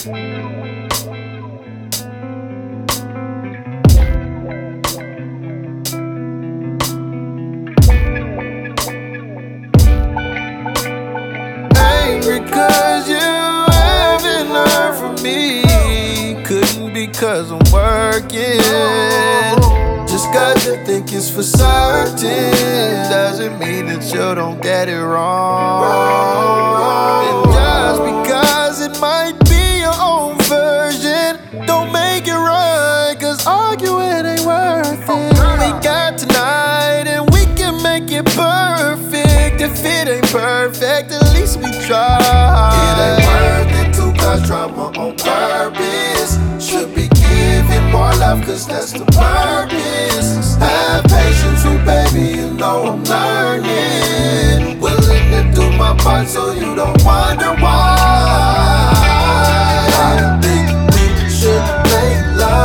Angry 'cause you haven't heard from me. Couldn't be 'cause I'm working. Just 'cause you think it's for certain doesn't mean that you don't get it wrong. And just because it might be your own version don't make it right, 'cause arguing ain't worth it. We got tonight and we can make it perfect. If it ain't perfect, at least we tried. It ain't worth it to cause drama on purpose. Should be giving more love, 'cause that's the purpose. Have patience, ooh baby, you know I'm learning. Willing to do my part so you don't wonder why. I think we should make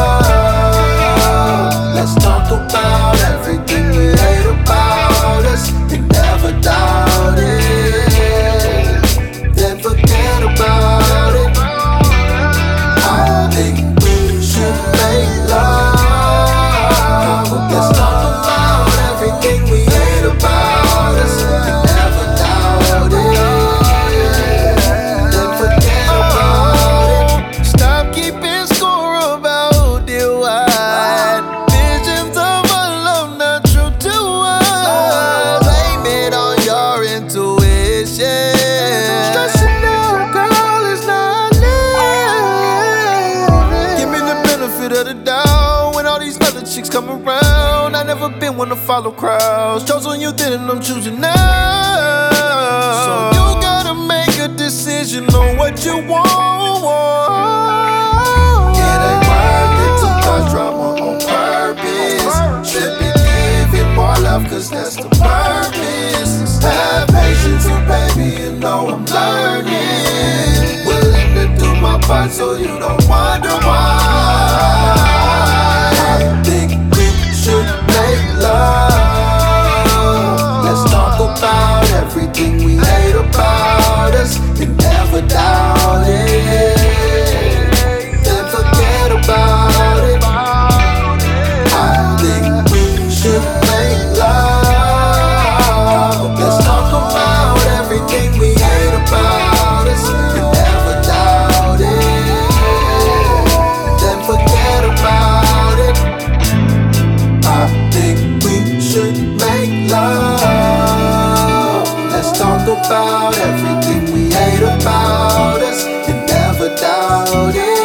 love. Let's talk about everything we hate about us and never doubt it. Then forget about it. I think we should make love. Let's talk about everything we hate about us and never doubt it. Then forget about it. Stop keeping score about the wide visions of our love not true to us. Blame it on your intuition. Stressing out, girl, is not living. Give me the benefit of the doubt when all these other chicks come around. I never been one to follow crowds. Chose on you then and I'm choosing now. So you gotta make a decision on what you want. It ain't worth it to cause drama on purpose. Should be giving more love, 'cause that's the purpose. Have patience, ooh baby, you know I'm learning. Willing to do my part so you don't wonder why. I think we should make love. Let's talk about everything we hate about us and never doubt it. Then forget about it. I think we should make love. Let's talk about everything we hate about us and never doubt it. Then forget about it. I think we should make love. Let's talk about everything we hate about us and never doubt it.